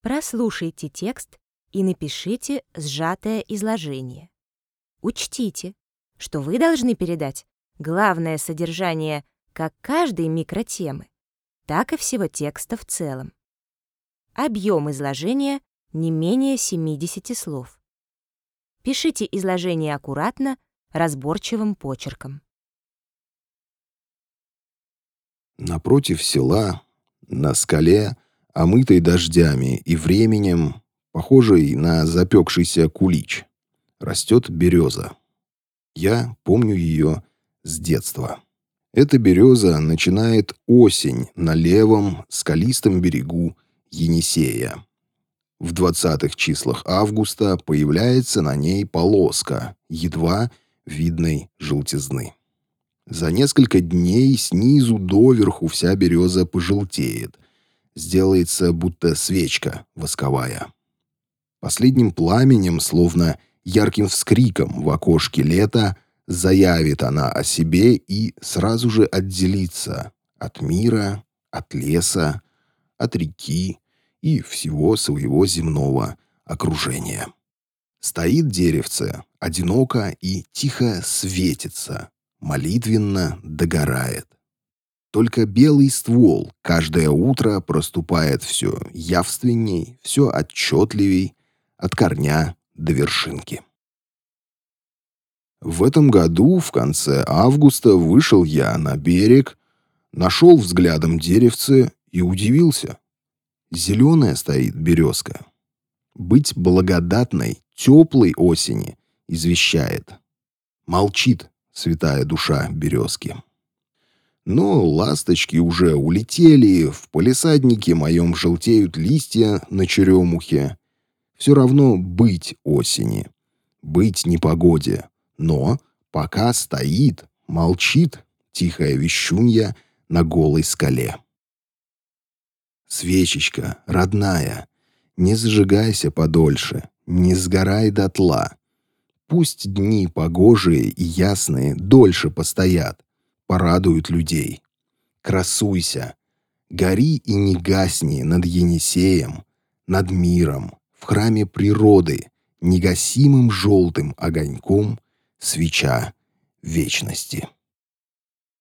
Прослушайте текст и напишите сжатое изложение. Учтите, что вы должны передать главное содержание как каждой микротемы, так и всего текста в целом. Объем изложения не менее 70 слов. Пишите изложение аккуратно, разборчивым почерком. Напротив села, на скале, омытой дождями и временем, похожей на запекшийся кулич, растет береза. Я помню ее с детства. Эта береза начинает осень на левом скалистом берегу Енисея. В 20-х числах августа появляется на ней полоска едва видной желтизны. За несколько дней снизу доверху вся береза пожелтеет, сделается будто свечка восковая. Последним пламенем, словно ярким вскриком в окошке лета, заявит она о себе и сразу же отделится от мира, от леса, от реки и всего своего земного окружения. Стоит деревце одиноко и тихо светится, молитвенно догорает. Только белый ствол каждое утро проступает все явственней, все отчетливей, от корня до вершинки. В этом году, в конце августа, вышел я на берег, нашел взглядом деревце и удивился. Зеленая стоит березка. Быть благодатной, теплой осени извещает. Молчит святая душа березки. Но ласточки уже улетели, в палисаднике моем желтеют листья на черемухе. Все равно быть осени, быть непогоде. Но пока стоит, молчит тихая вещунья на голой скале. Свечечка, родная, не зажигайся подольше, не сгорай дотла. Пусть дни погожие и ясные дольше постоят, порадуют людей. Красуйся, гори и не гасни над Енисеем, над миром, в храме природы, негасимым желтым огоньком свеча вечности.